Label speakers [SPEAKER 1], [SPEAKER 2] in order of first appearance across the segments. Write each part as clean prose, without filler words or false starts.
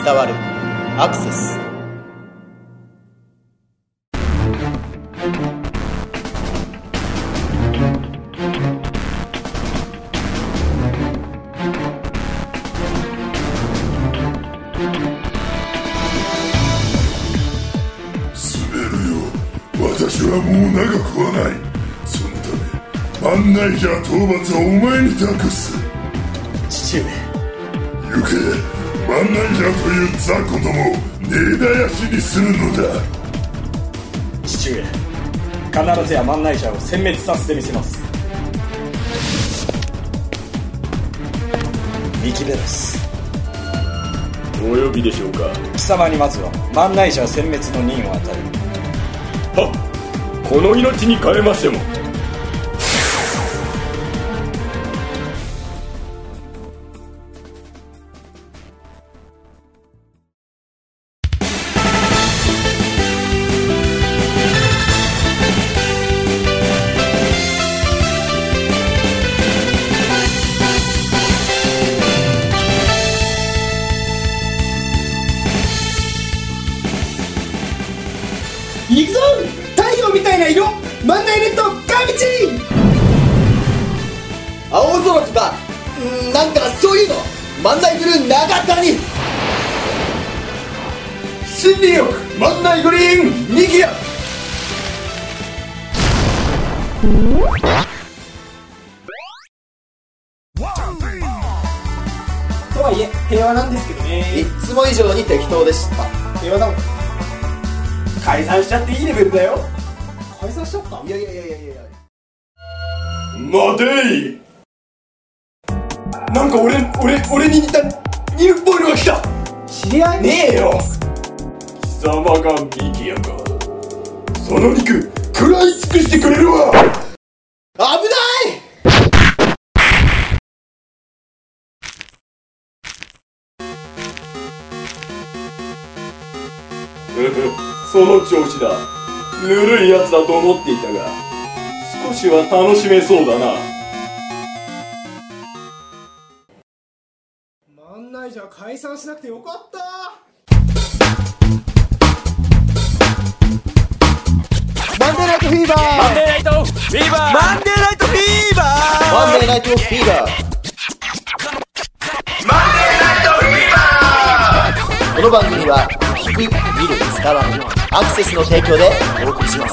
[SPEAKER 1] 伝わるアクセス。
[SPEAKER 2] 私はもう長くはない。そのためマンナイジャー討伐はお前に託す。
[SPEAKER 1] 父上、
[SPEAKER 2] 行け、マンナイジャーという雑魚どもを根絶やしにするのだ。
[SPEAKER 3] 父上、必ずやマンナイジャーを殲滅させてみせます。
[SPEAKER 1] ミキベロス、
[SPEAKER 4] お呼びでしょうか。
[SPEAKER 3] 貴様にまずはマンナイジャー殲滅の任を与える。
[SPEAKER 4] はっ、この命に変えましても。
[SPEAKER 5] 行くぞ、太陽みたいな色、マンナイレッドガミチ。
[SPEAKER 1] 青空とかなんかそういうの。マンナイブルー長谷、
[SPEAKER 4] 森林浴マンナイグリーンニギア。
[SPEAKER 5] とはいえ平和なんですけどね。
[SPEAKER 1] いつも以上に適当でした。
[SPEAKER 5] 平和だもん。
[SPEAKER 3] 解散しちゃっていいレベルだよ。
[SPEAKER 5] 解散しちゃった。
[SPEAKER 1] いやいや
[SPEAKER 4] 待てい。なんか俺に似たニューっぽいのが来た。
[SPEAKER 5] 知り合い
[SPEAKER 4] ねえよ。貴様がミキヤか。その肉食らい尽くしてくれるわ。
[SPEAKER 1] 危ない
[SPEAKER 4] その調子だ。ぬるいやつだと思っていたが、少しは楽しめそうだな。
[SPEAKER 5] マンナイジャー解散しなくてよかった。
[SPEAKER 1] マンデーナイトフィーバー、
[SPEAKER 3] マンデーナイトフィーバー、
[SPEAKER 1] マンデーナイトフィーバー、マンデーナイトフィーバー、この番組は聞く、見る、伝わるアクセスの提供でお送りします。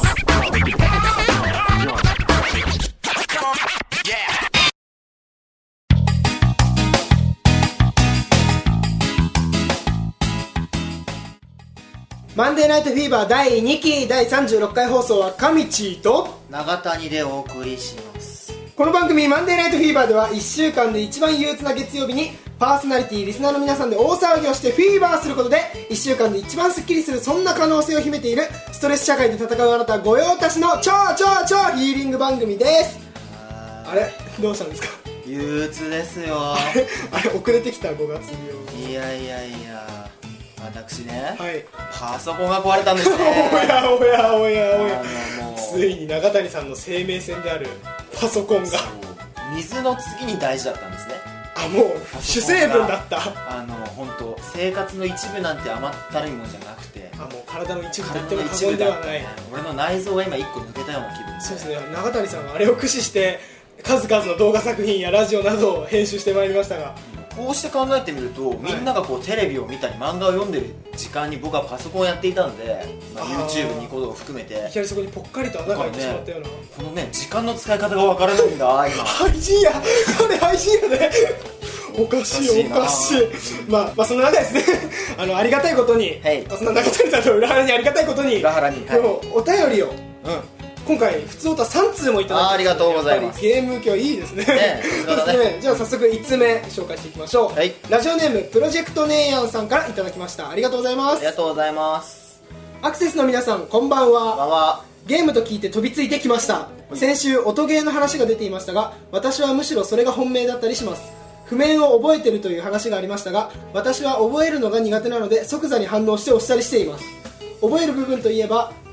[SPEAKER 5] マンデーナイトフィーバー第2期第36回放送は神地と
[SPEAKER 1] 長谷でお送りします。
[SPEAKER 5] この番組マンデーナイトフィーバーでは1週間で一番憂鬱な月曜日にパーソナリティリスナーの皆さんで大騒ぎをしてフィーバーすることで1週間で一番スッキリする、そんな可能性を秘めているストレス社会で戦うあなた御用達の超ヒーリング番組です。あれどうしたんですか？
[SPEAKER 1] 憂鬱ですよ。
[SPEAKER 5] あれ遅れてきた5月病。
[SPEAKER 1] いや私ね、
[SPEAKER 5] はい。
[SPEAKER 1] パソコンが壊れたんですね。
[SPEAKER 5] おや
[SPEAKER 1] もう
[SPEAKER 5] ついに永谷さんの生命線であるパソコンが、
[SPEAKER 1] 水の次に大事だったんですね。
[SPEAKER 5] あ、もう主成分だった。
[SPEAKER 1] 本当生活の一部なんて甘ったるいもんじゃなくて、
[SPEAKER 5] あ、もう体の一部と言っても過言ではない。
[SPEAKER 1] 俺の内臓が今1個抜けたような気分で。
[SPEAKER 5] そうですね、永谷さんはあれを駆使して数々の動画作品やラジオなどを編集してまいりましたが、
[SPEAKER 1] こうして考えてみると、みんながこうテレビを見たり漫画を読んでる時間に僕はパソコンをやっていたんで、YouTube ニコ動を含めて
[SPEAKER 5] いきなりそこにぽっかりと穴が開いてしまったような、
[SPEAKER 1] このね、時間の使い方がわからないんだ今。
[SPEAKER 5] 配信や、これ配信やね。おかしい。まあその中ですね、ありがたいことに、
[SPEAKER 1] はい、
[SPEAKER 5] そんな中谷さんの裏腹にありがたいことに、お便りを、今回普通歌3通もいただいて、
[SPEAKER 1] ありがとうございます。
[SPEAKER 5] ゲーム今日いいですね。じゃあ早速1通目紹介していきましょう。はい、ラジオネームプロジェクトネーヤンさんからいただきました。ありがとうございます。
[SPEAKER 1] ありがとうございます。
[SPEAKER 5] アクセスの皆さん、こんばんは。ゲームと聞いて飛びついてきました。先週音ゲーの話が出ていましたが、私はむしろそれが本命だったりします。譜面を覚えてるという話がありましたが、私は覚えるのが苦手なので即座に反応して押したりしています。覚える部分といえば、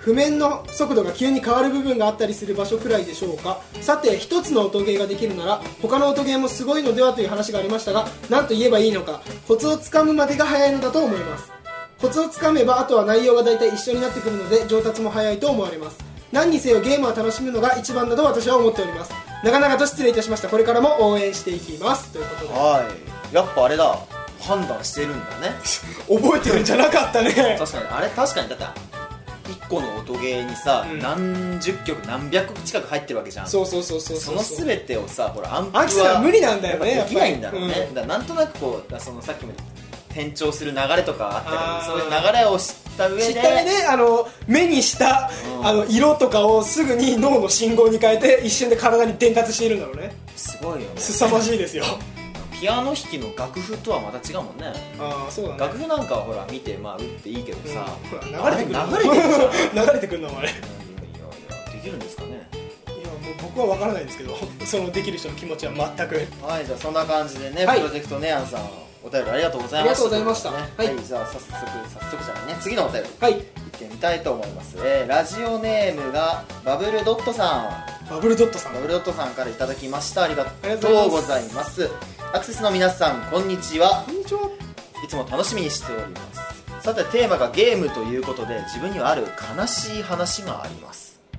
[SPEAKER 5] 譜面の速度が急に変わる部分があったりする場所くらいでしょうか。さて一つの音ゲーができるなら他の音ゲーもすごいのではという話がありましたが、何と言えばいいのか、コツをつかむまでが早いのだと思います。コツをつかめばあとは内容が大体一緒になってくるので上達も早いと思われます。何にせよゲームは楽しむのが一番だと私は思っております。長々と失礼いたしました。これからも応援していきますということで、
[SPEAKER 1] はい、やっぱあれだ、判断してるんだね
[SPEAKER 5] 覚えてるんじゃなかったね
[SPEAKER 1] 確かにあれ、確かにだって1個の音ゲーにさ、何十曲何百曲近く入ってるわけじゃん。
[SPEAKER 5] そう
[SPEAKER 1] その全てをさ、ほらアンプ
[SPEAKER 5] アキさんは無理なんだよね、
[SPEAKER 1] できないんだろうね、だからなんとなくこうそのさっきも転調する流れとかあったけど、そういう流れを知った上で
[SPEAKER 5] 目にした、色とかをすぐに脳の信号に変えて一瞬で体に伝達しているんだろうね。
[SPEAKER 1] すごいよね。
[SPEAKER 5] 凄まじいですよ
[SPEAKER 1] ピアノ弾きの楽譜とはまた違うもんね。
[SPEAKER 5] ああ、そうだね。
[SPEAKER 1] 楽譜なんかはほら見て、まあ打っていいけどさ、
[SPEAKER 5] ほら流れてくる流れてくるのもあれ。いや
[SPEAKER 1] できるんですかね。
[SPEAKER 5] いや、もう僕は分からないんですけどそのできる人の気持ちは全く。
[SPEAKER 1] はい、じゃあそんな感じでね、
[SPEAKER 5] はい、
[SPEAKER 1] プロジェクトネアンさんお便りありがとうございました。ありがとうございました、
[SPEAKER 5] ね。
[SPEAKER 1] はい、じゃあ早速じゃないね、次のお便り、
[SPEAKER 5] はい、
[SPEAKER 1] 行ってみたいと思います。ラジオネームがバブルドットさん。
[SPEAKER 5] バブルドットさん
[SPEAKER 1] からいただきました。ありがとうございます。アクセスの皆さん、こんにちは。
[SPEAKER 5] こんにちは。
[SPEAKER 1] いつも楽しみにしております。さてテーマがゲームということで、自分にはある悲しい話があります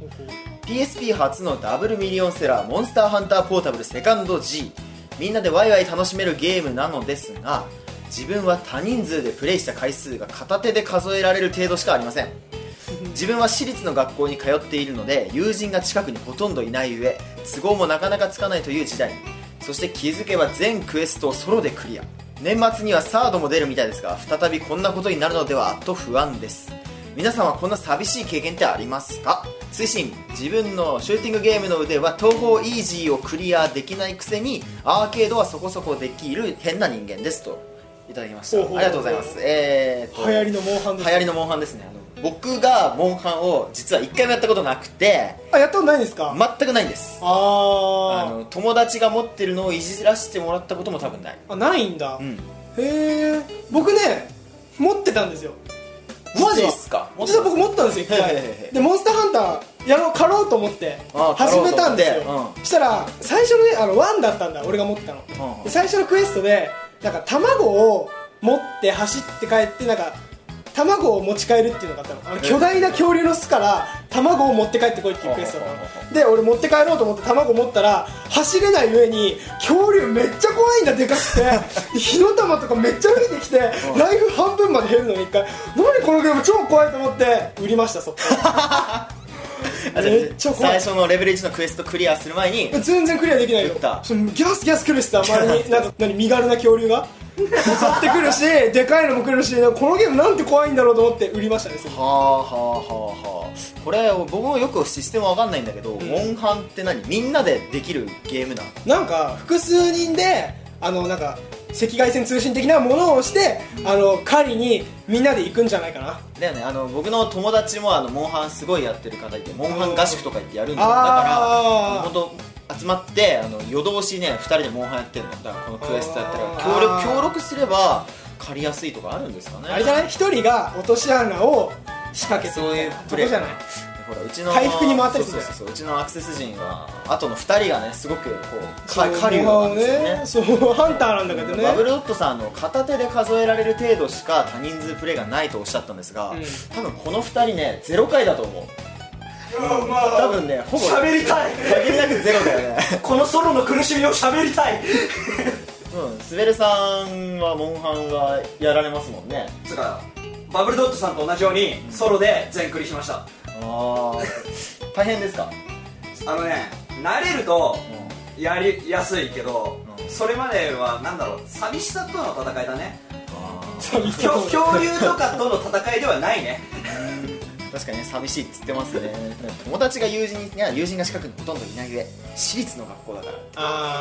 [SPEAKER 1] 。PSP 初のダブルミリオンセラー、モンスターハンターポータブルセカンド G、 みんなでワイワイ楽しめるゲームなのですが、自分は多人数でプレイした回数が片手で数えられる程度しかありません。自分は私立の学校に通っているので、友人が近くにほとんどいない上、都合もなかなかつかないという時代に、そして気づけば全クエストをソロでクリア。年末にはサードも出るみたいですが、再びこんなことになるのではと不安です。皆さんはこんな寂しい経験ってありますか？推進、自分のシューティングゲームの腕は東方イージーをクリアできないくせにアーケードはそこそこできる変な人間ですといただきました。ありがとうございます。
[SPEAKER 5] 流行りのモンハンですね。
[SPEAKER 1] 流行りのモンハンですね。僕がモンハンを実は1回もやったことなくて。
[SPEAKER 5] あ、やったことないんですか？
[SPEAKER 1] 全くないんです。友達が持ってるのをいじらせてもらったことも多分ない。
[SPEAKER 5] あ、ないんだ、
[SPEAKER 1] うん、
[SPEAKER 5] へえ。僕ね、持ってたんですよ。
[SPEAKER 1] マジですか？
[SPEAKER 5] 実は僕持ったんですよ、1回。でモンスターハンター狩ろうと思って始めたんですよ。そしたら最初のね、1だったんだ、俺が持ってたの、で最初のクエストでなんか卵を持って走って帰って、なんか卵を持ち帰るっていうのがあったの。巨大な恐竜の巣から卵を持って帰ってこいっていうクエストだったので、俺持って帰ろうと思って卵持ったら走れない上に恐竜めっちゃ怖いんだ、でかくて火の玉とかめっちゃ降りてきて、ライフ半分まで減るのに1回、何このゲーム超怖いと思って売りました、そっからめっちゃ怖い。
[SPEAKER 1] 最初のレベル1のクエストクリアする前に
[SPEAKER 5] 全然クリアできないよ。ギャスギャス来るしさ、周りになんか身軽な恐竜が襲ってくるし、でかいのも来るし、このゲームなんて怖いんだろうと思って売りましたね。
[SPEAKER 1] これ僕もよくシステムわかんないんだけど、モンハンってみんなでできるゲームなの？
[SPEAKER 5] なんか複数人でなんか赤外線通信的なものをして狩りにみんなで行くんじゃないかな。
[SPEAKER 1] だよね。僕の友達もモンハンすごいやってる方いて、モンハン合宿とか行ってやるんだよ。だから本当集まって夜通しね2人でモンハンやってるの。だからこのクエストやったら協力すれば借りやすいとかあるんですかね。
[SPEAKER 5] あれじゃない？一人が落とし穴を仕掛けて、
[SPEAKER 1] そういうプレー
[SPEAKER 5] じゃない？
[SPEAKER 1] ほらうちの
[SPEAKER 5] 回復に回ったりする。
[SPEAKER 1] そううちのアクセス陣はあとの2人がねすごくこう狩りなんですよね。
[SPEAKER 5] そうハンターなんだけどね。
[SPEAKER 1] バブルドットさん片手で数えられる程度しか多人数プレイがないとおっしゃったんですが、多分この2人ね0回だと思う。多分ねほぼ
[SPEAKER 3] 喋りたい。
[SPEAKER 1] 限りなくゼロだよね
[SPEAKER 3] このソロの苦しみを喋りたい
[SPEAKER 1] スベルさんはモンハンはやられますもんね。
[SPEAKER 3] つうかバブルドットさんと同じようにソロで全クリしました。
[SPEAKER 1] 大変ですか？
[SPEAKER 3] 慣れるとやりやすいけど、それまではなんだろう、寂しさとの戦いだね。恐竜とかとの戦いではないね
[SPEAKER 1] 確かにね、寂しいっつってますね。友達が友人が近くにほとんどいない上、私立の学校だから。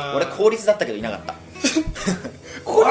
[SPEAKER 1] 俺公立だったけどいなかった
[SPEAKER 3] 怖い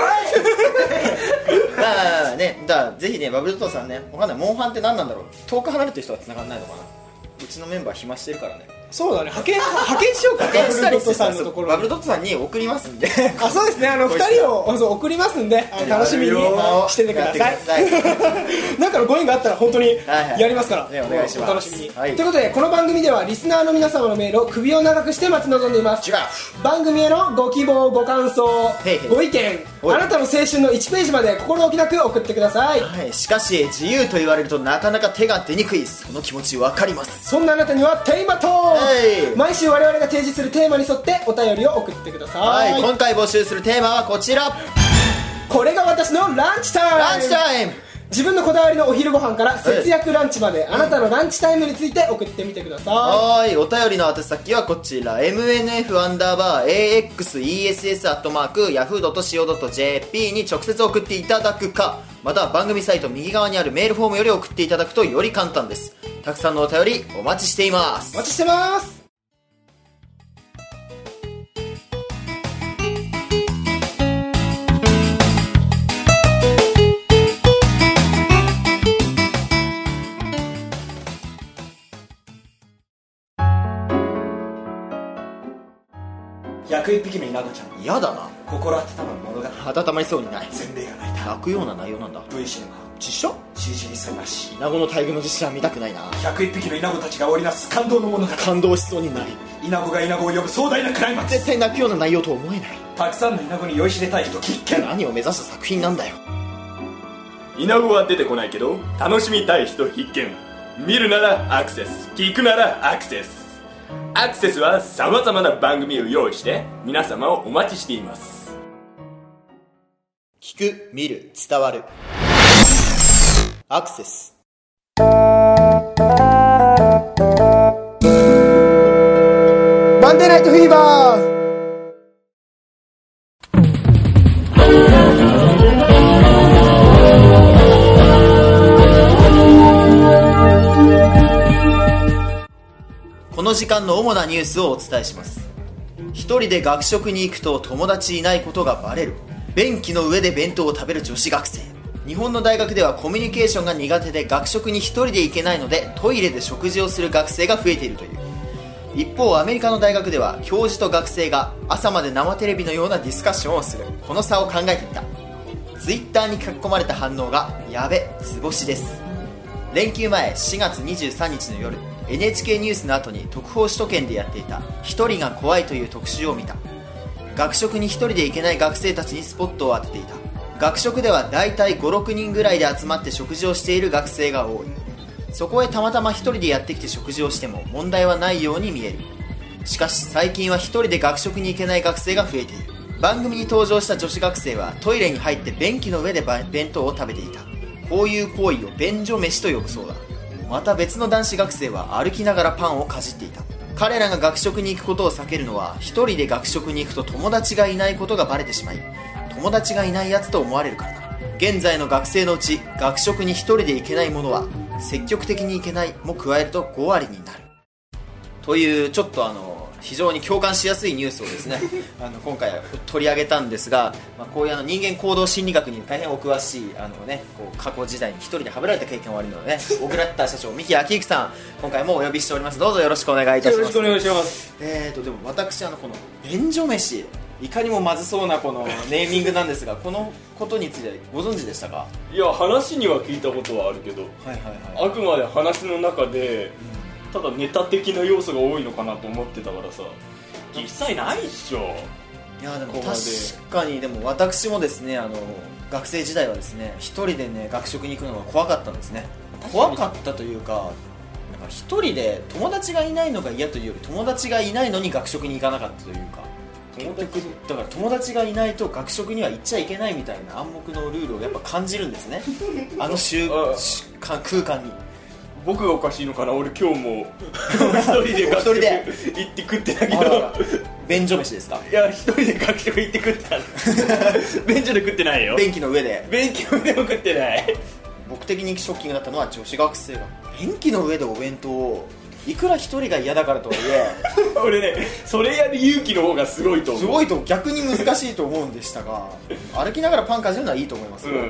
[SPEAKER 1] だからぜひね、バブルドットさんね、わかんない、モンハンって何なんだろう。遠く離れてる人は繋がんないのかな。うちのメンバー暇してるからね。
[SPEAKER 5] そうだね、派遣しようか、バブルドットさんのところに。
[SPEAKER 1] バブルドットさんに送りますんで
[SPEAKER 5] あ、そうですね、2人をそう送りますんで、楽しみにしててください。なんかのご縁があったら本当にやりますから、
[SPEAKER 1] お願いします。
[SPEAKER 5] お楽しみに。ということで、この番組ではリスナーの皆様のメールを首を長くして待ち望んでいます。番組へのご希望、ご感想、ご意見、あなたの青春の1ページまで心置きなく送ってください。
[SPEAKER 1] しかし自由と言われるとなかなか手が出にくい、その気持ち分かります。
[SPEAKER 5] そんなあなたにはテーマトーク、毎週我々が提示するテーマに沿ってお便りを送ってください。
[SPEAKER 1] 今回募集するテーマはこちら。
[SPEAKER 5] これが私のランチタイム。
[SPEAKER 1] ランチタイム。
[SPEAKER 5] 自分のこだわりのお昼ご飯から節約ランチまで、あなたのランチタイムについて送ってみてください。
[SPEAKER 1] お便りの宛先はこちら、mnf_axess@yahoo.co.jp に直接送っていただくか、または番組サイト右側にあるメールフォームより送っていただくとより簡単です。たくさんのお便りお待ちしています。
[SPEAKER 5] お待ちしてます。
[SPEAKER 3] 101匹目イナゴちゃん、
[SPEAKER 1] 嫌だな。
[SPEAKER 3] 心温まる物語、
[SPEAKER 1] 温まりそうにない。
[SPEAKER 3] 全米が泣いた。
[SPEAKER 1] 泣くような内容なんだ。
[SPEAKER 3] V シネマ
[SPEAKER 1] 実写
[SPEAKER 3] CG 一切なし。
[SPEAKER 1] イナゴの大群の実写は見たくないな。
[SPEAKER 3] 101匹のイナゴたちが織りなす感動の物語、
[SPEAKER 1] 感動しそうにない。
[SPEAKER 3] イナゴがイナゴを呼ぶ壮大なクライマックス。
[SPEAKER 1] 絶対泣くような内容と思えない。
[SPEAKER 3] たくさんのイナゴに酔いしれたい人必見。
[SPEAKER 1] 何を目指した作品なんだよ。
[SPEAKER 4] イナゴは出てこないけど楽しみたい人必見。見るならアクセス、聞くならアクセス。アクセスはさまざまな番組を用意して皆様をお待ちしています。
[SPEAKER 1] 聞く、見る、伝わる。アクセス。
[SPEAKER 5] マンデーナイトフィーバー。
[SPEAKER 1] この時間の主なニュースをお伝えします。一人で学食に行くと友達いないことがバレる。便器の上で弁当を食べる女子学生。日本の大学ではコミュニケーションが苦手で学食に一人で行けないのでトイレで食事をする学生が増えているという。一方、アメリカの大学では教授と学生が朝まで生テレビのようなディスカッションをする。この差を考えてみた。ツイッターに書き込まれた反応がやべ、図星です。連休前4月23日の夜、NHK ニュースの後に特報首都圏でやっていた一人が怖いという特集を見た。学食に一人で行けない学生たちにスポットを当てていた。学食ではだいたい 5,6 人ぐらいで集まって食事をしている学生が多い。そこへたまたま一人でやってきて食事をしても問題はないように見える。しかし最近は一人で学食に行けない学生が増えている。番組に登場した女子学生はトイレに入って便器の上で弁当を食べていた。こういう行為を便所飯と呼ぶそうだ。また別の男子学生は歩きながらパンをかじっていた。彼らが学食に行くことを避けるのは、一人で学食に行くと友達がいないことがバレてしまい、友達がいないやつと思われるからだ。現在の学生のうち学食に一人で行けない者は積極的に行けないも加えると5割になるという、ちょっと非常に共感しやすいニュースをですね今回取り上げたんですが、こういう人間行動心理学に大変お詳しいこう過去時代に一人ではぶられた経験があるのでね小倉ッター社長三木明之さん、今回もお呼びしております。どうぞよろしくお願いいたします。
[SPEAKER 4] よろしくお願いします。
[SPEAKER 1] でも私この便所飯、いかにもまずそうなこのネーミングなんですがこのことについてご存知でしたか？
[SPEAKER 4] いや、話には聞いたことはあるけど、あくまで話の中で、ただネタ的な要素が多いのかなと思ってたからさ、実際ないっしょ。
[SPEAKER 1] いやでも確かに、でも私もですね学生時代はですね一人でね学食に行くのが怖かったんですね。怖かったというか、なんか一人で友達がいないのが嫌というより友達がいないのに学食に行かなかったというか、だから友達がいないと学食には行っちゃいけないみたいな暗黙のルールをやっぱ感じるんですね空間に。
[SPEAKER 4] 僕がおかしいのかな。俺今日も一人で学食行って食ってたけど
[SPEAKER 1] 便所飯ですか？
[SPEAKER 4] いや、一人で学食行って食ってた便所で食ってないよ。
[SPEAKER 1] 便器の上で
[SPEAKER 4] も食ってない。
[SPEAKER 1] 僕的にショッキングだったのは女子学生が便器の上でお弁当を、いくら一人が嫌だからとはいえ
[SPEAKER 4] 俺ね、それやる勇気の方がすごいと思う。
[SPEAKER 1] すごいと逆に難しいと思うんでしたが歩きながらパンかじるのはいいと思いますよ、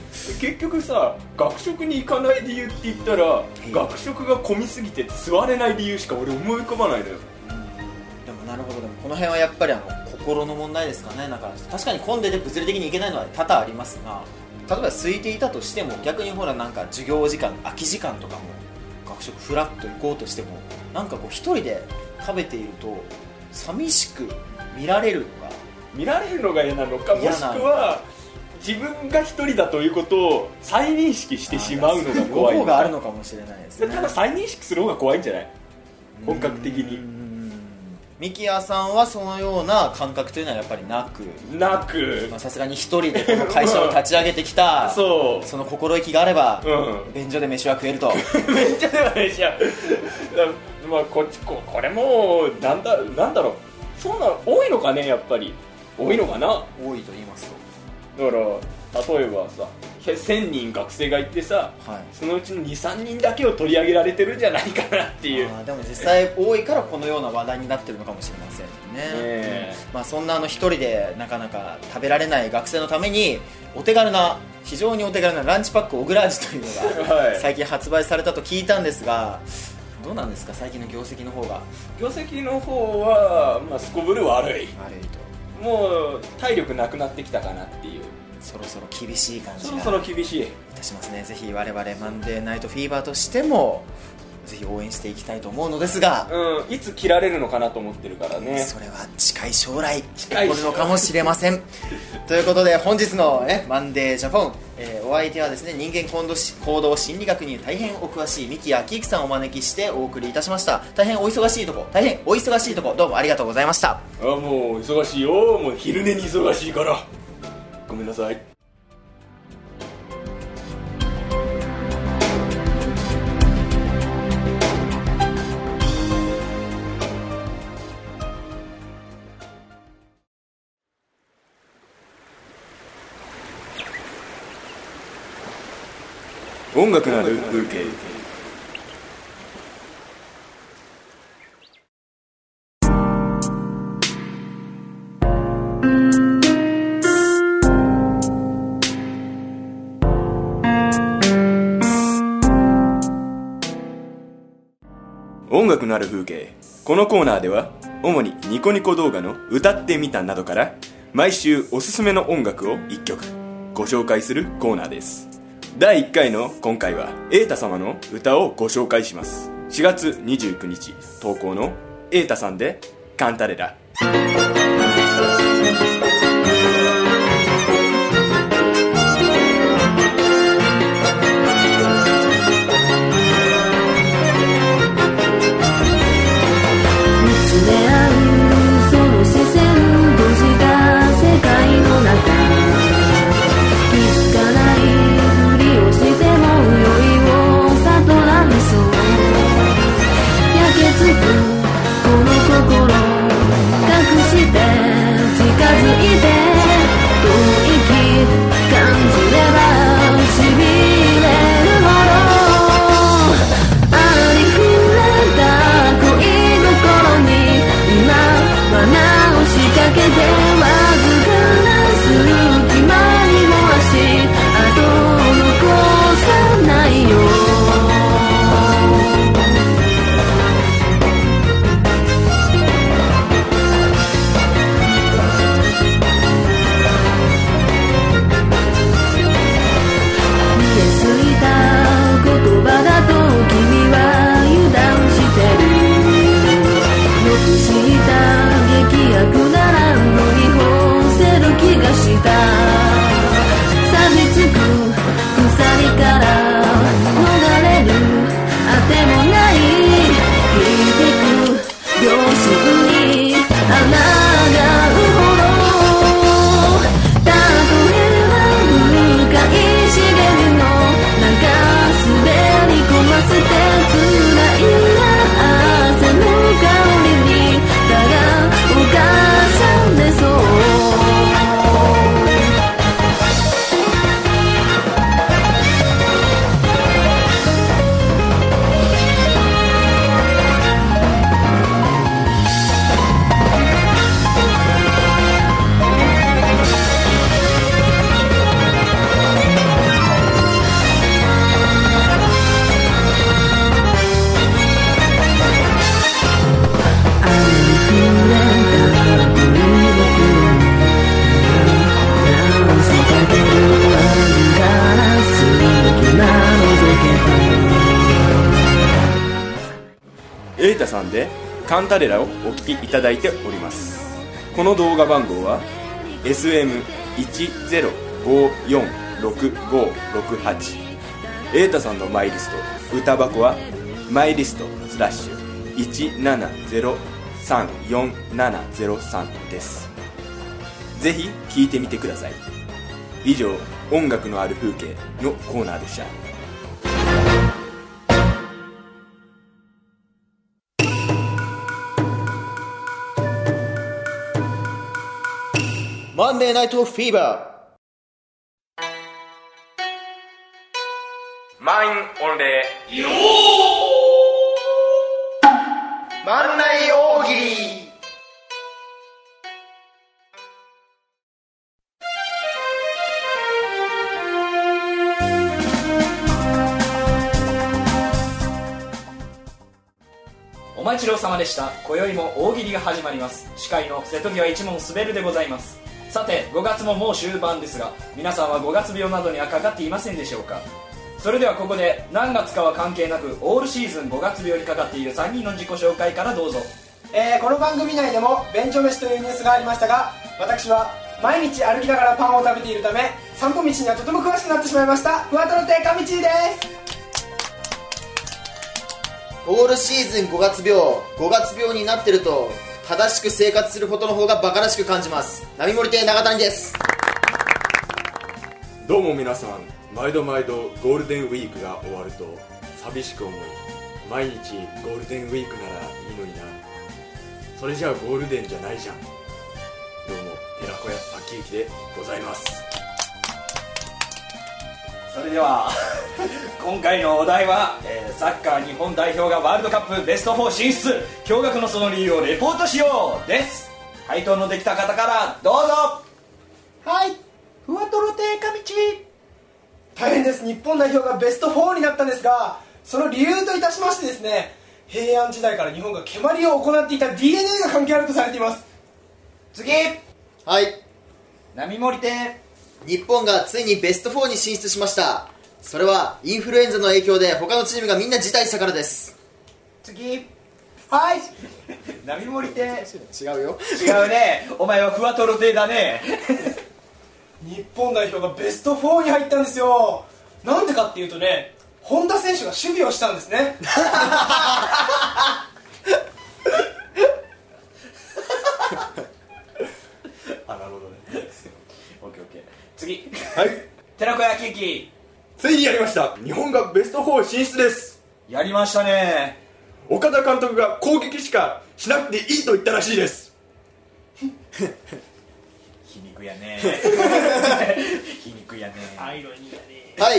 [SPEAKER 4] 結局さ、学食に行かない理由って言ったら、学食が混みすぎて座れない理由しか俺思い浮かばないのよ。
[SPEAKER 1] でもなるほど、でもこの辺はやっぱり心の問題ですかね。なんか確かに混んでて物理的に行けないのは多々ありますが、例えば空いていたとしても逆にほらなんか授業時間、空き時間とかも学食フラッと行こうとしてもなんかこう一人で食べていると寂しく見られるのが
[SPEAKER 4] 嫌なのか、もしくは自分が一人だということを再認識してしまうのが怖い。
[SPEAKER 1] 両方があるのかもしれないですね。
[SPEAKER 4] ただ再認識する方が怖いんじゃない？本格的に。
[SPEAKER 1] ミキヤさんはそのような感覚というのはやっぱりなく、さすがに一人でこの会社を立ち上げてきたその心意気があれば、便所で飯は食えると。
[SPEAKER 4] 便所では飯はまあこれもなんだろう、そんな多いのかね。やっぱり多いのかな。
[SPEAKER 1] 多いと言います
[SPEAKER 4] と、だから例えばさ、1000人学生がいてさ、そのうちの 2,3 人だけを取り上げられてるんじゃないかなっていう。
[SPEAKER 1] でも実際多いからこのような話題になってるのかもしれませんね。そんな一人でなかなか食べられない学生のために非常にお手軽なランチパックオグラージュというのが最近発売されたと聞いたんですが、どうなんですか、最近の業績の方は。
[SPEAKER 4] 業績の方は、すこぶる悪いと。もう体力なくなってきたかなっていう。
[SPEAKER 1] そろそろ厳しい感じがいたしますね。ぜひ我々マンデーナイトフィーバーとしてもぜひ応援していきたいと思うのですが、
[SPEAKER 4] いつ切られるのかなと思ってるからね。
[SPEAKER 1] それは近い将来起こるのかもしれません。ということで本日の、マンデージャポン、お相手はですね、人間行動心理学に大変お詳しいミキヤキイクさんをお招きしてお送りいたしました。大変お忙しいとこどうもありがとうございました。
[SPEAKER 4] もう忙しいよ。もう昼寝に忙しいからごめんなさい。音楽のある風景。音楽のある風景。このコーナーでは主にニコニコ動画の歌ってみたなどから毎週おすすめの音楽を1曲ご紹介するコーナーです。第1回の今回は瑛太様の歌をご紹介します。4月29日投稿の瑛太さんでカンタレラ。
[SPEAKER 6] この心隠し
[SPEAKER 4] 瑛太さんでカンタレラをお聞きいただいております。この動画番号は SM10546568。瑛太さんのマイリスト歌箱はマイリスト/170344703です。ぜひ聴いてみてください。以上、音楽のある風景のコーナーでした。
[SPEAKER 1] マンデーナイトフィーバ
[SPEAKER 4] ー満員御礼
[SPEAKER 1] 万内大喜利。
[SPEAKER 6] お待ちどうさまでした。今宵も大喜利が始まります。司会の瀬戸際一門滑るでございます。さて、5月ももう終盤ですが、皆さんは5月病などにはかかっていませんでしょうか。それではここで何月かは関係なくオールシーズン5月病にかかっている3人の自己紹介からどうぞ。
[SPEAKER 5] この番組内でも便所飯というニュースがありましたが、私は毎日歩きながらパンを食べているため散歩道にはとても詳しくなってしまいました。ふわとろ亭かみちーです。
[SPEAKER 1] オールシーズン5月病になってると正しく生活することの方がバカらしく感じます。波森亭長谷です。
[SPEAKER 4] どうも皆さん、毎度ゴールデンウィークが終わると寂しく思い、毎日ゴールデンウィークならいいのにな、それじゃあゴールデンじゃないじゃん。どうも寺子屋秋之でございます。
[SPEAKER 6] それでは今回のお題は、サッカー日本代表がワールドカップベスト4進出、驚愕のその理由をレポートしようです。回答のできた方からどうぞ。
[SPEAKER 5] はい、
[SPEAKER 6] ふわとろ亭かみち。
[SPEAKER 5] 大変です。日本代表がベスト4になったんですが、その理由といたしましてですね、平安時代から日本が蹴鞠を行っていた DNA が関係あるとされています。
[SPEAKER 6] 次、
[SPEAKER 1] はい、
[SPEAKER 6] 波森亭。
[SPEAKER 1] 日本がついにベスト4に進出しました。それはインフルエンザの影響で他のチームがみんな辞退したからです。
[SPEAKER 6] 次、
[SPEAKER 5] はい、
[SPEAKER 6] 波森亭。
[SPEAKER 1] 違うよ。
[SPEAKER 6] 違うね、お前はふわとろ亭だね。
[SPEAKER 5] 日本代表がベスト4に入ったんですよ。なんでかっていうとね、本田選手が守備をしたんですね。
[SPEAKER 6] あ、なるほどね。オッケー。次、
[SPEAKER 4] はい、
[SPEAKER 6] 寺子屋キキ。
[SPEAKER 4] ついにやりました。日本がベスト4進出です。
[SPEAKER 6] やりましたね。
[SPEAKER 4] 岡田監督が攻撃しかしなくていいと言ったらしいです。
[SPEAKER 6] 皮肉やね。皮肉やね。
[SPEAKER 5] アイロニーだね。
[SPEAKER 1] はい、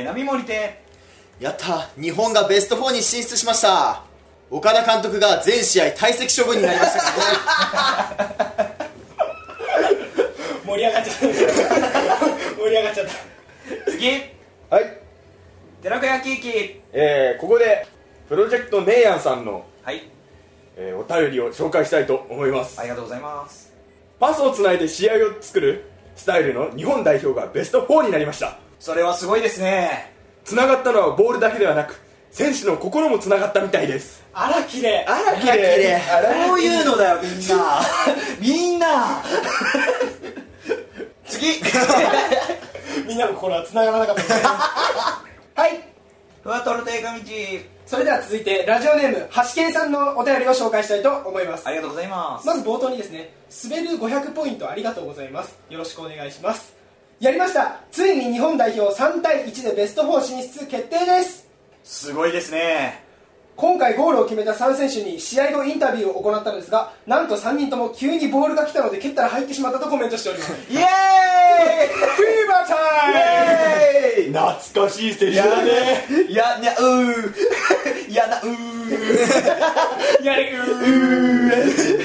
[SPEAKER 6] 波森亭。
[SPEAKER 1] やった、日本がベスト4に進出しました。岡田監督が全試合退席処分になりましたからね。
[SPEAKER 5] 盛り上がっちゃった。盛り上がっちゃった。
[SPEAKER 6] 次、
[SPEAKER 4] はい、
[SPEAKER 6] 寺子屋キキ。
[SPEAKER 4] ここでプロジェクトネイヤンさんの、
[SPEAKER 6] はい、
[SPEAKER 4] お便りを紹介したいと思います。
[SPEAKER 6] ありがとうございます。
[SPEAKER 4] パスをつないで試合を作るスタイルの日本代表がベスト4になりました。
[SPEAKER 6] それはすごいですね。
[SPEAKER 4] つながったのはボールだけではなく、選手の心もつながったみたいです。
[SPEAKER 5] あら綺麗。
[SPEAKER 1] あら綺麗。
[SPEAKER 6] こういうのだよ、みんな。みんな。次。
[SPEAKER 5] みんなの心は繋がらなかったですね。はい、
[SPEAKER 6] ふわとろ亭かみち。
[SPEAKER 5] それでは続いてラジオネームはしけんさんのお便りを紹介したいと思います。
[SPEAKER 6] ありがとうございます。
[SPEAKER 5] まず冒頭にですね、滑る500ポイントありがとうございます。よろしくお願いします。やりました。ついに日本代表3対1でベスト4進出決定です。
[SPEAKER 6] すごいですね。
[SPEAKER 5] 今回ゴールを決めた3選手に試合後インタビューを行ったのですが、なんと3人とも急にボールが来たので蹴ったら入ってしまったとコメントしております。
[SPEAKER 6] イエーイ。
[SPEAKER 5] フィーバータイム。
[SPEAKER 4] 懐かしいセリフだね。
[SPEAKER 6] やなうー。やなうー。
[SPEAKER 5] やれうー。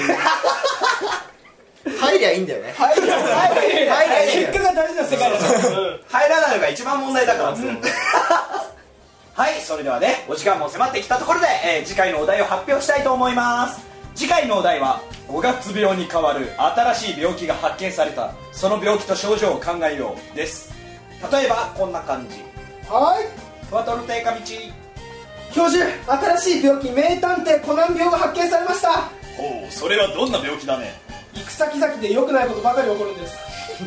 [SPEAKER 1] 入りゃいいんだよね。
[SPEAKER 5] 入る結果が大事な世界だから。
[SPEAKER 6] 入らないのが一番問題だから。はい、それではね、お時間も迫ってきたところで、次回のお題を発表したいと思います。次回のお題は5月病に代わる新しい病気が発見された、その病気と症状を考えようです。例えばこんな感じ。
[SPEAKER 5] はい、
[SPEAKER 6] ふわとろ亭かみち。
[SPEAKER 5] 教授、新しい病気、名探偵コナン病が発見されました。
[SPEAKER 3] おう、それはどんな病気だね。
[SPEAKER 5] 行く先々で良くないことばかり起こるんです。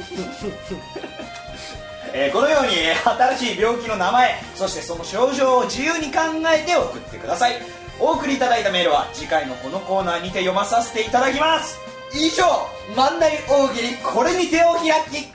[SPEAKER 3] このように新しい病気の名前、そしてその症状を自由に考えて送ってください。お送りいただいたメールは次回のこのコーナーにて読まさせていただきます。以上、万代大喜利これにてお開き。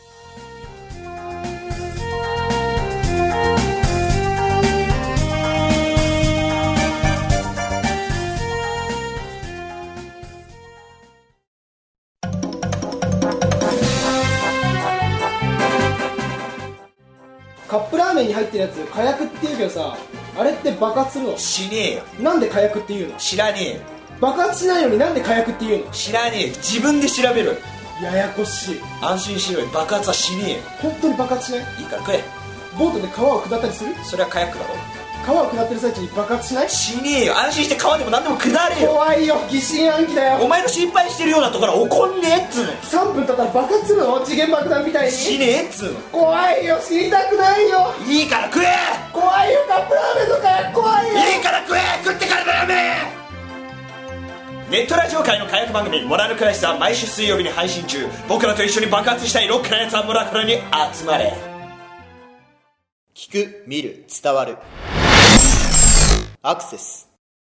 [SPEAKER 5] カップラーメンに入ってるやつ火薬って言うけどさ、あれって爆発するの？
[SPEAKER 3] しねえよ。
[SPEAKER 5] なんで火薬って言うの？
[SPEAKER 3] 知らねえよ。
[SPEAKER 5] 爆発しないのになんで火薬って言うの？
[SPEAKER 3] 知らねえよ。自分で調べろよ。
[SPEAKER 5] ややこしい。
[SPEAKER 3] 安心しろよ。爆発はしねえよ。
[SPEAKER 5] 本当に爆発しない？
[SPEAKER 3] いいから食え。
[SPEAKER 5] ボートで川を下ったりする？
[SPEAKER 3] それはカヤックだろ。
[SPEAKER 5] 川を下ってる最中に爆発しない？
[SPEAKER 3] しねえよ。安心して川でも何でも下れよ。
[SPEAKER 5] 怖いよ、疑心暗鬼だよ。
[SPEAKER 3] お前の心配してるようなところは怒んねえっつうの。
[SPEAKER 5] 3分経ったら爆発するの？次元爆弾みたいに。
[SPEAKER 3] しねえっつうの。
[SPEAKER 5] 怖いよ、知りたくないよ。
[SPEAKER 3] いいから食え。
[SPEAKER 5] 怖いよ、カップラーメンとか怖いよ。
[SPEAKER 3] いいから食え。食ってからだよね。ネットラジオ界の火薬番組モラルクライシスは毎週水曜日に配信中。僕らと一緒に爆発したいロックなやつはモラクラに集まれ。
[SPEAKER 1] 聞く、見る、伝わる。アクセス。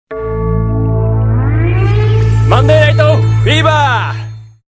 [SPEAKER 4] マンデーナイトフィーバー。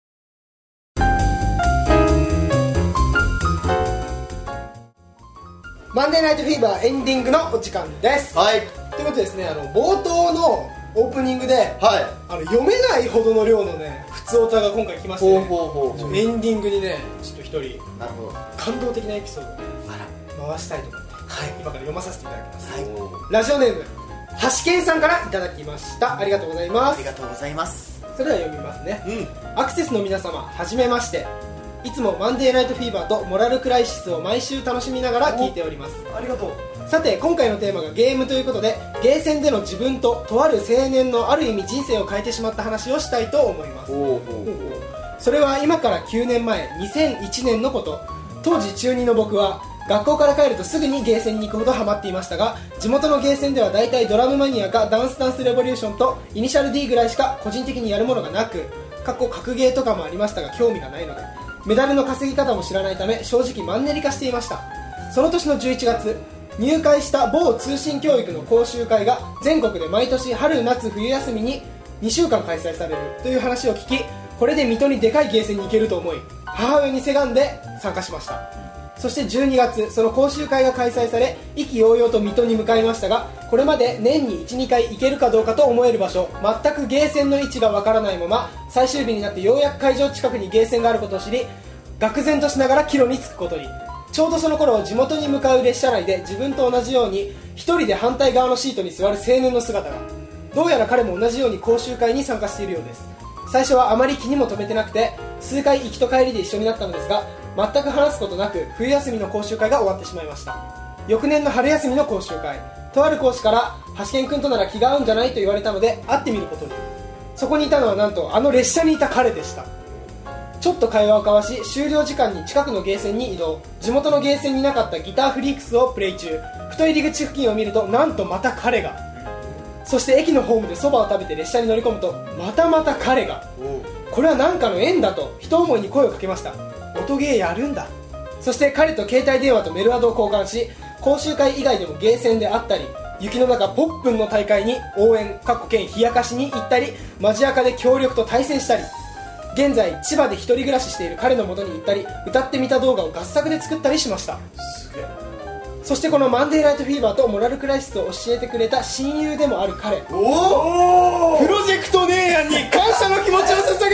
[SPEAKER 5] マンデーナイトフィーバーエンディングのお時間です。
[SPEAKER 1] はい。
[SPEAKER 5] ということでですね、冒頭のオープニングで、
[SPEAKER 1] はい。
[SPEAKER 5] 読めないほどの量のね、普通歌が今回来ましてね、
[SPEAKER 1] ほう
[SPEAKER 5] エンディングにね、ちょっと一人
[SPEAKER 1] なるほど。
[SPEAKER 5] 感動的なエピソードをね、
[SPEAKER 1] あら。
[SPEAKER 5] 回したいと思って、今から読まさせていただきます。
[SPEAKER 1] はい。
[SPEAKER 5] ラジオネームはしけんさんからいただきました。ありがとうございます。
[SPEAKER 1] ありがとうございます。
[SPEAKER 5] それでは読みますね。
[SPEAKER 1] うん。
[SPEAKER 5] アクセスの皆様、はじめまして。いつもマンデーナイトフィーバーとモラルクライシスを毎週楽しみながら聞いております。
[SPEAKER 3] ありがとう。
[SPEAKER 5] さて、今回のテーマがゲームということで、ゲーセンでの自分ととある青年のある意味人生を変えてしまった話をしたいと思います。それは今から9年前、2001年のこと。当時中2の僕は学校から帰るとすぐにゲーセンに行くほどハマっていましたが、地元のゲーセンでは大体ドラムマニアかダンスダンスレボリューションとイニシャル D ぐらいしか個人的にやるものがなく、格ゲーとかもありましたが興味がないので、メダルの稼ぎ方も知らないため正直マンネリ化していました。その年の11月、入会した某通信教育の講習会が全国で毎年春夏冬休みに2週間開催されるという話を聞き、これで水戸にでかいゲーセンに行けると思い、母親にせがんで参加しました。そして12月、その講習会が開催され、意気揚々と水戸に向かいましたが、これまで年に 1,2 回行けるかどうかと思える場所、全くゲーセンの位置がわからないまま、最終日になってようやく会場近くにゲーセンがあることを知り、愕然としながら帰路に着くことに。ちょうどその頃、地元に向かう列車内で自分と同じように一人で反対側のシートに座る青年の姿が。どうやら彼も同じように講習会に参加しているようです。最初はあまり気にも留めてなくて、数回行きと帰りで一緒になったのですが、全く話すことなく冬休みの講習会が終わってしまいました。翌年の春休みの講習会、とある講師からはしけん君となら気が合うんじゃないと言われたので会ってみることに。そこにいたのはなんとあの列車にいた彼でした。ちょっと会話を交わし、終了時間に近くのゲーセンに移動。地元のゲーセンになかったギターフリークスをプレイ中。ふと入り口付近を見ると、なんとまた彼が。そして駅のホームでそばを食べて列車に乗り込むと、また彼が。これは何かの縁だと一思いに声をかけました。音ゲーやるんだ。そして彼と携帯電話とメルアドを交換し、講習会以外でもゲーセンで会ったり、雪の中ポップンの大会に応援兼冷やかしに行ったり、街中で協力と対戦したり、現在千葉で一人暮らししている彼の元に行ったり、歌ってみた動画を合作で作ったりしました。そしてこのマンデーナイトフィーバーとモラルクライシスを教えてくれた親友でもある彼、プロジェクト姉やんに感謝の気持ちを捧げたいと思い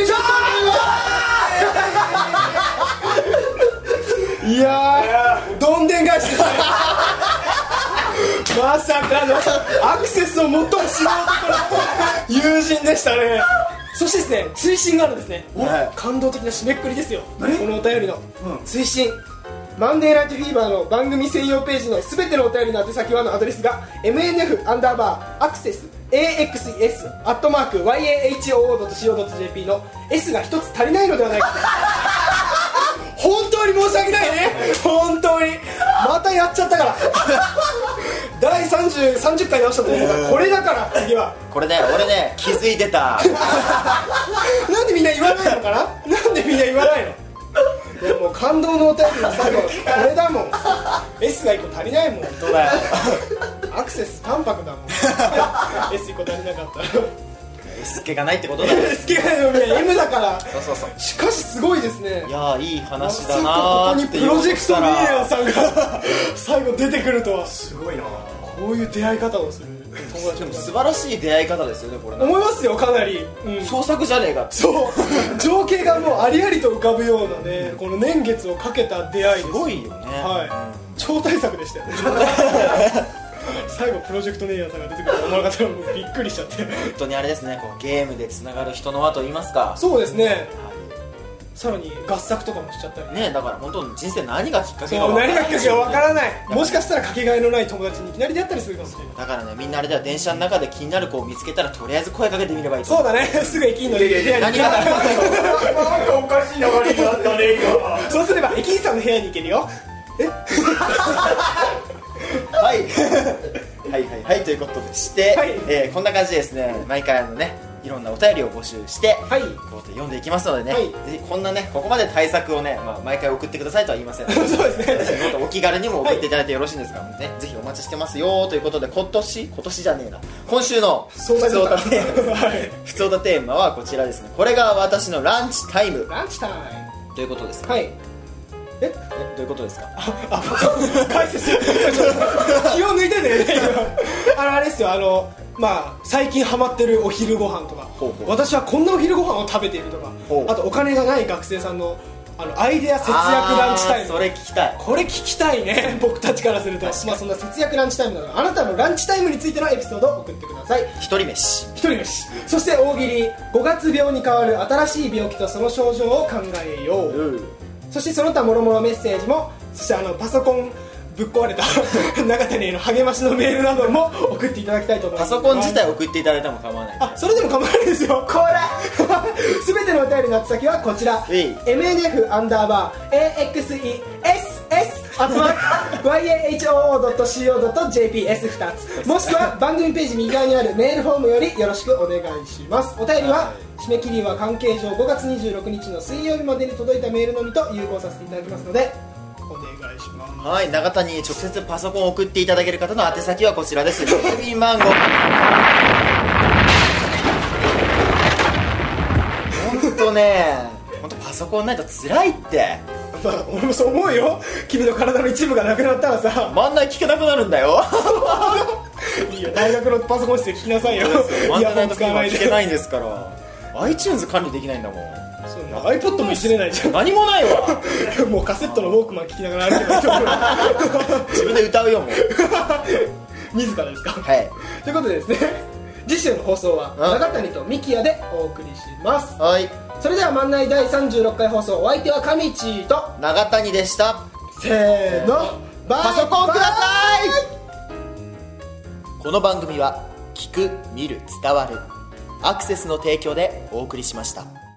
[SPEAKER 5] ますいやー、どんでん返しですねまさかのアクセスを最も知る男の友人でしたね。そしてですね、追伸があるんですね、感動的な締めくくりですよ、このお便りの、追伸。マンデーナイトフィーバーの番組専用ページのすべてのお便りの宛先はのアドレスが mnf_access@yahoo.co.jp の S が一つ足りないのではないか本当に申し訳ないね、本当にまたやっちゃったから第30回直したと思うからこれだから次は
[SPEAKER 1] これね俺ね気づいてた
[SPEAKER 5] なんでみんな言わないのかななんでみんな言わないのいやもう感動のお便りの最後これだもん S が1個足りないもん
[SPEAKER 1] 本当だよ
[SPEAKER 5] アクセス淡白だもんS1 個足りなかったら
[SPEAKER 1] S 気がないってことだよ
[SPEAKER 5] S 気がないのに M だから
[SPEAKER 1] そうそうそう
[SPEAKER 5] しかしすごいですね
[SPEAKER 1] いやーいい話だ
[SPEAKER 5] まさか
[SPEAKER 1] な
[SPEAKER 5] ここに
[SPEAKER 1] ーって
[SPEAKER 5] プロジェクトミリアン
[SPEAKER 1] さ
[SPEAKER 5] さんが最後出てくるとは
[SPEAKER 3] すごいな。
[SPEAKER 5] こういう出会い方をする友達も
[SPEAKER 1] でも素晴らしい出会い方ですよねこれね
[SPEAKER 5] 思いますよかなり、うん
[SPEAKER 1] 創作じゃねえかって
[SPEAKER 5] そう情景がもうありありと浮かぶようなねこの年月をかけた出会いです
[SPEAKER 1] すごいよね
[SPEAKER 5] はい、超大作でしたよね最後プロジェクトネイヤーさんが出てくると思わなかったらもうびっくりしちゃって
[SPEAKER 1] 本当にあれですねこうゲームでつながる人の輪と言いますか
[SPEAKER 5] そうですねさらに合作とかもしちゃったり
[SPEAKER 1] ねだから本当に人生何がきっかけか
[SPEAKER 5] そう
[SPEAKER 1] 分からない
[SPEAKER 5] 何がきっかけかわからないもしかしたらかけがえのない友達にいきなり出会ったりするかもしれない
[SPEAKER 1] だからねみんなあれだよ電車の中で気になる子を見つけたらとりあえず声かけてみればいいと
[SPEAKER 5] そうだねすぐ駅員の部屋に
[SPEAKER 1] 何が
[SPEAKER 3] なんかおかしい流れになったね今。
[SPEAKER 5] そうすれば駅員さんの部屋に行けるよ
[SPEAKER 1] はいはいはいはいということでして、
[SPEAKER 5] はい
[SPEAKER 1] こんな感じでですね毎回いろんなお便りを募集して、
[SPEAKER 5] はい
[SPEAKER 1] こうやって読んでいきますのでね、
[SPEAKER 5] はい
[SPEAKER 1] ぜひこんなねここまで対策をね、毎回送ってくださいとは言いません
[SPEAKER 5] そうですね
[SPEAKER 1] もっとお気軽にも送っていただいてよろしいんですからね、ぜひお待ちしてますよということで今年じゃねえな今週の
[SPEAKER 5] そう
[SPEAKER 1] 普通
[SPEAKER 5] だ
[SPEAKER 1] 歌テーマ
[SPEAKER 5] はい
[SPEAKER 1] 普通歌テーマはこちらですねこれが私のランチタイム
[SPEAKER 5] ランチタイム
[SPEAKER 1] ということですか、
[SPEAKER 5] はい
[SPEAKER 1] どういうことですか
[SPEAKER 5] 解説気を抜いてねあれですよ最近ハマってるお昼ご飯とか
[SPEAKER 1] ほうほう
[SPEAKER 5] 私はこんなお昼ご飯を食べているとか
[SPEAKER 1] ほう
[SPEAKER 5] あとお金がない学生さんのアイデア節約ランチタイム
[SPEAKER 1] それ聞きたい
[SPEAKER 5] これ聞きたいね僕たちからするとそんな節約ランチタイムなのであなたのランチタイムについてのエピソードを送ってください
[SPEAKER 1] 一人飯
[SPEAKER 5] 一人飯そして大喜利5月病に変わる新しい病気とその症状を考えようそしてその他もろもろメッセージもそしてパソコンぶっ壊れた永谷への励ましのメールなども送っていただきたいと思います
[SPEAKER 1] パソコン自体送っていただいても構わない
[SPEAKER 5] それでも構わないですよこれ全てのお便りの宛先はこちら MNF_AXESS@yahoo.co.jp S2 つもしくは番組ページ右側にあるメールフォームよりよろしくお願いしますお便りは締め切りは関係上5月26日の水曜日までに届いたメールのみと有効させていただきますのでお願いします
[SPEAKER 1] はい永谷に直接パソコンを送っていただける方の宛先はこちらです郵便番号本当ね本当パソコンないと辛いって
[SPEAKER 5] 俺もそう思うよ君の体の一部がなくなったらさ
[SPEAKER 1] 真ん中聞けなくなるんだよ
[SPEAKER 5] いいよ大学のパソコン室で聞きなさいよ
[SPEAKER 1] 真ん
[SPEAKER 5] イヤホン
[SPEAKER 1] 中の時は
[SPEAKER 5] 使わないで
[SPEAKER 1] 聞けないんですから iTunes 管理できないんだもん
[SPEAKER 5] そうね iPod もいじれないじゃん
[SPEAKER 1] 何もないわ
[SPEAKER 5] もうカセットのウォークマン聞きながら歩けばいいと思う
[SPEAKER 1] 自分で歌うよもう
[SPEAKER 5] 自らですか
[SPEAKER 1] はい
[SPEAKER 5] ということでですね次週の放送は
[SPEAKER 1] うん
[SPEAKER 5] 永谷とミキヤでお送りします
[SPEAKER 1] はい
[SPEAKER 5] それでは万内第36回放送お相手は上地と
[SPEAKER 1] 永谷でした
[SPEAKER 5] せーのバイ
[SPEAKER 1] パソコンくださいこの番組は聞く見る伝わるアクセスの提供でお送りしました。